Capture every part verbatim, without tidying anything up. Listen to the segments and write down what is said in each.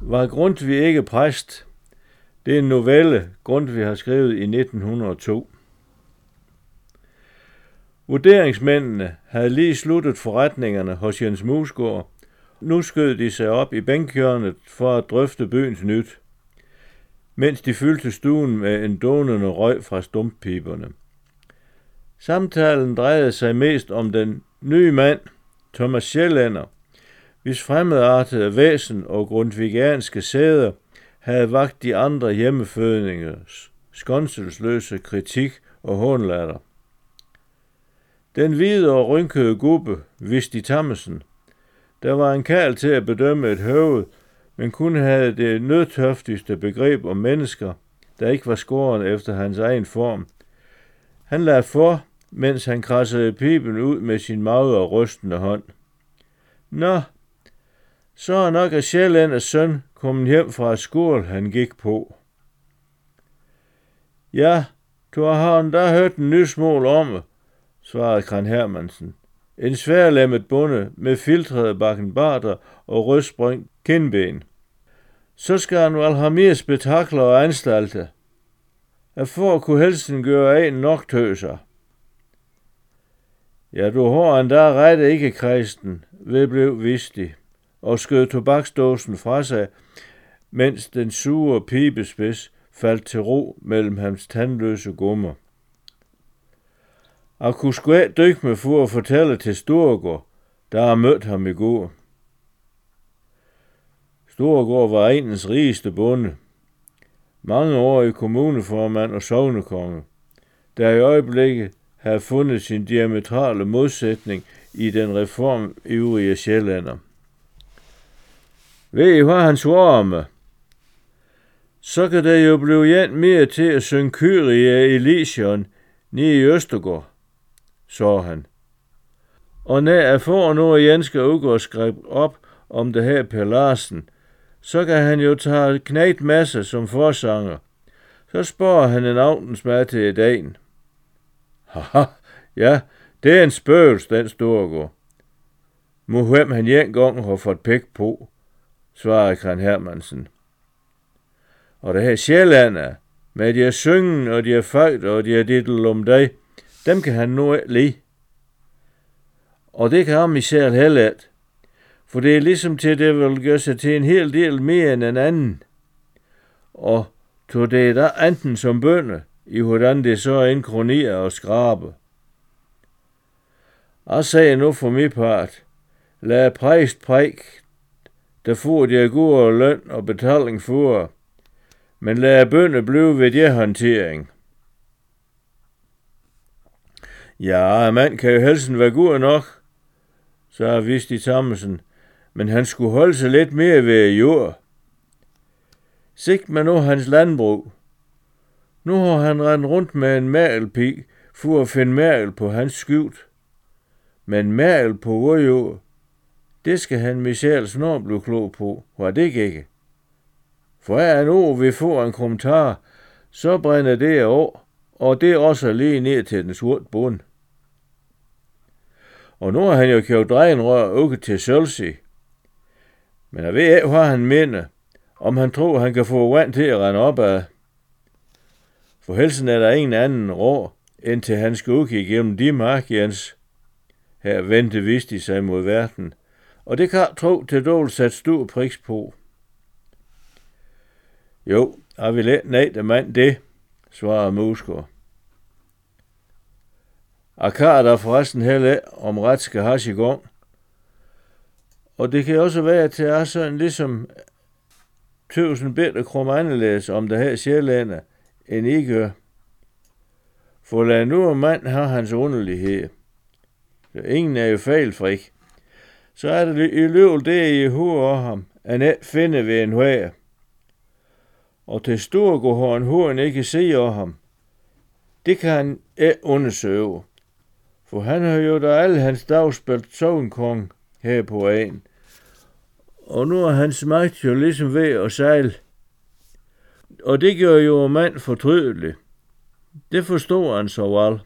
Var Grundtvig ikke præst? Det er en novelle, Grundtvig har skrevet i nitten hundrede og to. Vurderingsmændene havde lige sluttet forretningerne hos Jens Musgaard. Nu skød de sig op i bænkhjørnet for at drøfte byens nyt, mens de fyldte stuen med en dånende røg fra stumppiberne. Samtalen drejede sig mest om den nye mand, Thomas Sjællænder, hvis fremmedartede væsen og grundtvigianske sæder havde vakt de andre hjemmefødningers skånselsløse kritik og hånlatter. Den hvide og rynkede gubbe, Visti Tammesen, der var en karl til at bedømme et høved, men kun havde det nødtørftigste begreb om mennesker, der ikke var skåren efter hans egen form. Han lagde for, mens han krassede piben ud med sin magre og rystende hånd. Nå, så er nok af Sjællænders søn kommet hjem fra skole, han gik på. Ja, du har endda hørt en ny smål om, svarede Kran Hermansen. En sværlemmet bonde med filtrede bakkenbarter og rødspring kindben. Så skal han vel have mere spektakler og anstalter. At for at kunne helsten gøre en nok tøser. Ja, du har endda ret ikke kristen, vedblev Visti, og skød tobaksdåsen fra sig, mens den sure pibespids faldt til ro mellem hans tandløse gummer. Og kunne sgu ikke dykke med for at fortælle til Storgård, der har mødt ham i går. Storgård var egens rigeste bonde. Mange år i kommuneformand og sognekonge, der i øjeblikket havde fundet sin diametrale modsætning i den reformivrige sjællænder. Ved I, hvad han svarer med? Så kan det jo blive en mere til at synge Kyrie Eleison nede i Østergård, så han. Og når jeg får noget Jenske Ugård skrev op om det her Per Larsen, så kan han jo tage Knægt Masse som forsanger. Så spørger han en aftensmad til i dagen. Haha, ja, det er en spøgels, den Storgård. Må hvem han en gang har fået pæk på, svarede Kran Hermansen. Og det her Sjællænder, med de er syngen, og de er fejt, og de er dittel om dig, dem kan han nu ikke lide. Og det kan ham især heller ikke, for det er ligesom til, det vil gøre sig til en hel del mere end en anden. Og tog det der enten som bønne, i hvordan det så inkronerer og skraber. Jeg sagde nu for min part, lad præst præk, der får de gode løn og betaling for, men lad bønne blive ved det håndtering. Ja, mand kan jo helst være god nok, sagde Visti Tammesen, men han skulle holde sig lidt mere ved jord. Sigt man nu hans landbrug. Nu har han rendt rundt med en mærkelpig for at finde mærkel på hans skjult. Men mærkel på vor jord, det skal han Michel snart blive klog på, var det ikke? For er en ord vi får en kommentar, så brænder det over, og det er også lige ned til den sorte bund. Og nu har han jo købt drenrør uge til Sølsig. Men jeg ved ikke, hvad han mener, om han tror, han kan få vand til at rende op af. For helsen er der ingen anden råd, end til han skal udkigge igennem de mark, Jens. Her vendte Visti sig mod verden, og det kan tro til dårligt sat stor pris på. Jo, jeg vil ikke nej, der mand det, svarede Musgaard. Jeg kan der forresten heller ikke, om ret skal have sig i gang. Og det kan også være til at sådan ligesom tusind bedre krum anderledes om det her Sjællænder, end I gør. For lad nu en mand have hans underlighed. Så ingen er jo fejlfrik. Så er det i løbet det i hovedet af ham, at ikke finde ved en højre. Og til Storgård har en hovedet ikke se af ham. Det kan han ikke undersøge. For han har jo da alle hans dag spillet sognkong her på en. Og nu er hans magt jo ligesom ved at sejle. Og det gør jo en mand fortrydelig. Det forstår han så vel.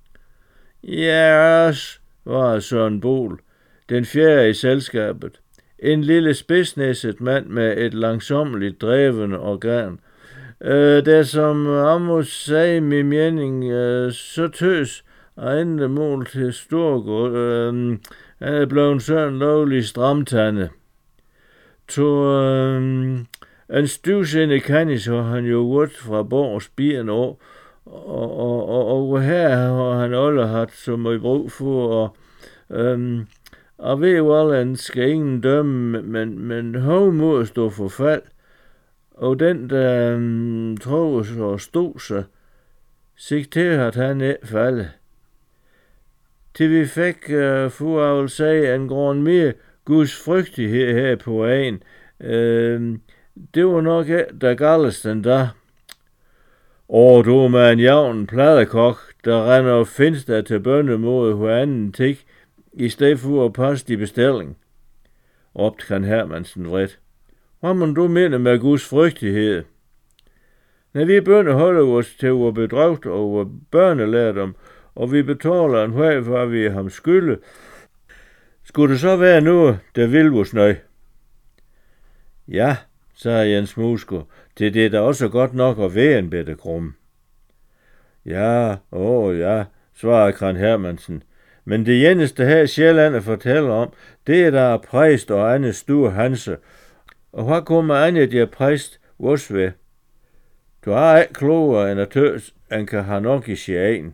Ja, yes, var Søren Bol, den fjerde i selskabet. en lille spidsnæsset mand med et langsommeligt drevende organ, øh, der som Amos sagde min mening, øh, så tøs og endte mål til Storgård, øh, han er blevet sådan lovlig stramtande. To øh, en stivsinde kanis har han jo gjort fra Borgs bien år, og, og, og, og her har han alle haft så meget brug for, og øhm, og ved jo alle, han skal ingen dømme, men, men han må stå for fald, og den, der øhm, tror sig og stod sig, sig til, at han ikke falde. Til vi fik øh, for at vil sige en grund mere Guds frygtighed her på en, øh, det var nok ikke der galdest den der. Og du med en jævn pladekok, der render og findes der til bønne mod hver anden tik, i stedet for at passe de bestilling. Råbte kan Hermansen vredt. Hvad må du mene med Guds frygtighed? Når vi bønne holder os til at bedrøvt over børnelærdom, og vi betaler en høj, for vi er ham skylde, skulle det så være noget, der vil vores nøj? Ja, sagde Jens Musgaard, det er da også godt nok at være en bedre krum. Ja, åh ja, svarede Kran Hermansen, men det eneste her Sjælland fortæller om, det er der er præst og andet stor Hanse, og hvad kommer andet de er præst vores ved? Du er ikke klogere end at tøs, han kan have nok i sjælen.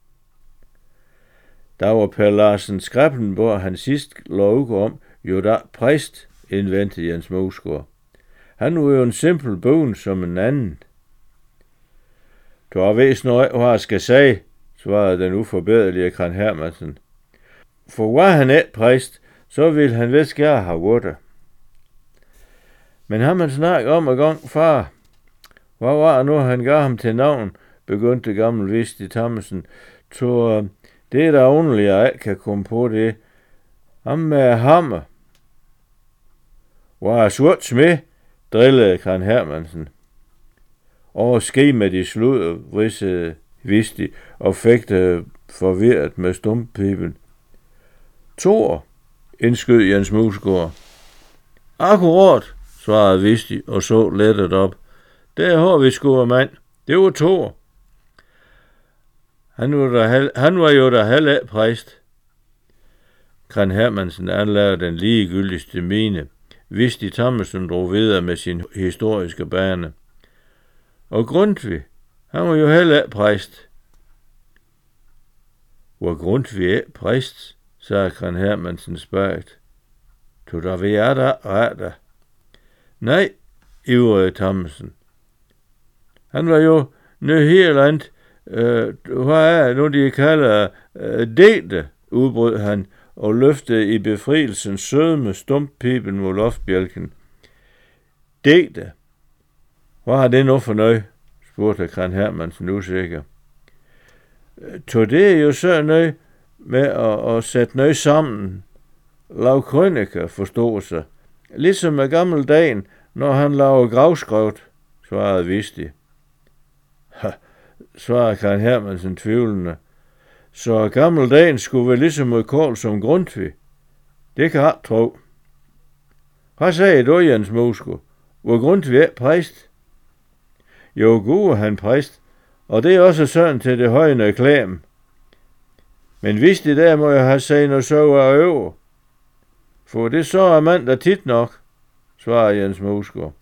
Der var Per Larsen Skrappenborg, han sidst lov om, jo da præst, indvendte Jens Musgaard. Han var jo en simpel bogen som en anden. Du har vist noget, hvad jeg skal sige, svarede den uforbederlige Kran Hermansen. For var han et præst, så ville han vist gerne have gjort. Men har man snakket om en gang, far, hvad var det nu, han gav ham til navn, begyndte gammel Visti Thammelsen, så det er da underligt, at jeg ikke kan komme på det. Ham med hammer. Var sort smed, drillede Kran Hermansen. Og ske med de sludder, vrissede Visti, og fik det forvirret med stumpipen. Tor, indskød Jens Musgaard. Akkurat, svarede Visti, og så lettet op. Der har vi sgu mand. Det var Tor. Han var, der, han var jo der heller præst. Kran Hermansen anlagde den ligegyldigste mine. Visti Thammelsen drog videre med sin historiske bane. Og Grundtvig, han var jo heller præst. Var Grundtvig ikke præst, sagde Kran Hermansen spørgt. Du der ved jeg da rette. Nej, ivrede Thammelsen. Han var jo nødt helt andet. Øh, hvad er nu, de kalder øh, dete, udbrød han, og løftede i befrielsens sødme stumppipen mod loftbjælken. Dete. Hvad har det nu for noget? Spurgte Kran Hermansen usikker. Så det er jo så noget med at, at sætte noget sammen. Lav krøniker, forstår sig. Ligesom med gammeldagen, når han laver gravskrevet, svarede Visti. Ha, svarede Kran Hermansen tvivlende. Så gammeldagen skulle være ligesom mod kål som Grundtvig. Det kan jeg tro. Hvad sagde du, Jens Musgaard? Hvor Grundtvig er præst? Jo, gode han præst, og det er også sådan til det højne klæm. Men hvis det der må jeg have sagt noget så af øver. For det så er mand der tit nok, svarede Jens Musgaard.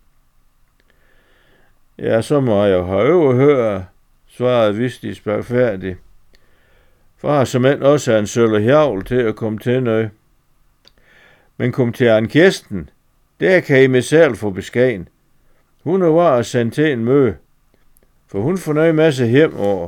Ja, så må jeg jo have øverhøre, svarede Visti spærfærdigt. Far som end også er en sølle hjavl til at komme til noget. Men kom til Anne Kirsten, der kan I med selv få beskeden. Hun er var at sende til en møde, for hun får noget masse hjem over.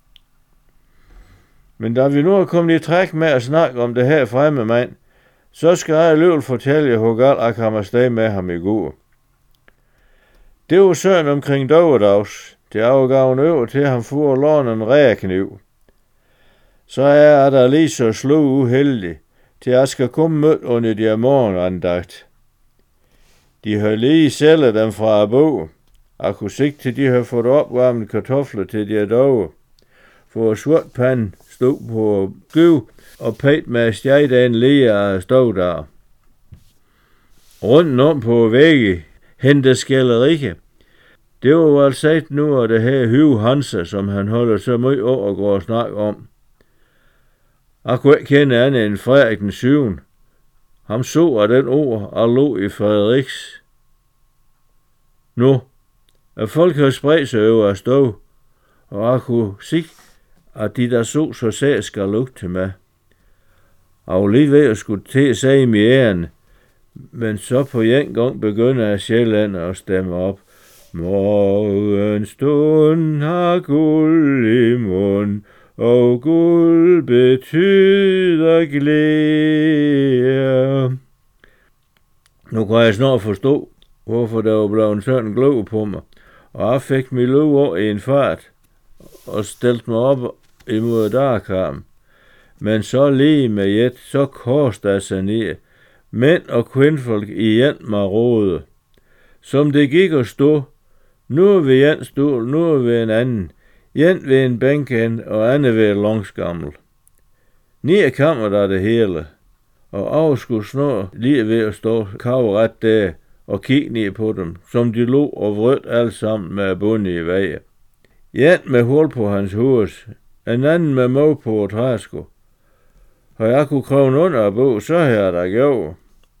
Men da vi nu er kommet i træk med at snakke om det her fremme mand, så skal jeg alligevel fortælle jer, hvor galt jeg kom afsted med ham i går. Det var sådan omkring doverdags, det afgav en øver til ham for at låne en rækniv. Så er der lige så slå uheldig, til jeg skal komme mødt under de morgenandagt. De har lige sælget dem fra bo. Jeg kunne sigte til, de har fået opvarmet kartofler til de dove. For sortpanden stod på gyv og pæt med stjejdagen lige af stod der. rundt om på vægge, hente skælderikke. Det var vel sagt nu, at det her Høve Hansa, som han holder så meget over og går og snakke om. Jeg kunne ikke kende andet end Frederik den syvende. Ham så af den ord, og lå i Frederiks. Nu, at folk havde spredt sig over at stå, og jeg kunne se, at de der så så sag skal lugte til mig. Jeg var lige ved at skulle til at sige mig æren, men så på en gang begynder jeg Sjælland at stemme op. Morgenstund har guld i mund, og guld betyder glæde. Nu kan jeg snart forstå, hvorfor der var blevet sådan en gløv på mig, og jeg fik min løv over i en fart, og stillede mig op imod dørkarmen. Men så lige med et, så kostede jeg sig ned. Mænd og kvindfolk igen med råde. Som det gik at stå, nu ved en stol, nu ved en anden, en ved en bænkend og anden ved en langsgammel. Ni kammer der det hele, og af skulle snart lige ved at stå kavret der og kigge ned på dem, som de lå og vrødt alt sammen med bundet i veje. En med hul på hans hus, en anden med mål på træsko. Og jeg kunne kravle under og bo, så her der gjorde.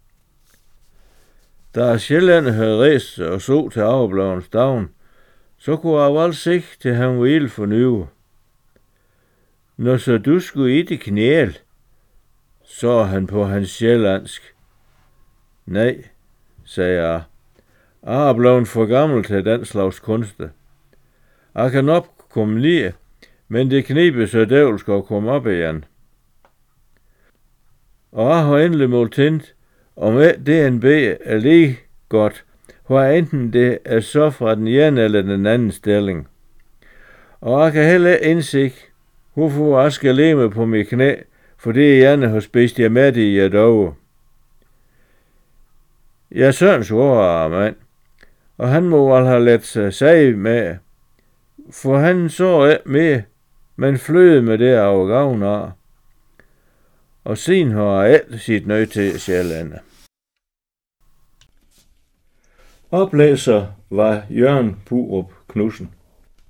Da Sjælland havde rejst og så til afblavens davn, så kunne jeg vel se til han var ild for nyve. Når så du skulle i det knæl, så han på hans sjællandsk. Nej, sagde jeg. Jeg er blevet for gammel til den slags kunste. Jeg kan nok komme lige, men det kniber så dævel skal komme op igen. Og jeg har endelig målt tændt, om D N B er lige godt, hvor enten det er så fra den ene eller den anden stilling. Og jeg kan heller ikke indse, hvorfor jeg skal leve på mit knæ, fordi jeg gerne har spist jer med i et år. Jeg søns ord, mand, og han må vel have let sig sige med, for han så ikke med, men fløde med det af gavn af. Og siden har jeg ikke sit nøje til Sjælland. Oplæser var Jørgen Purup Knudsen.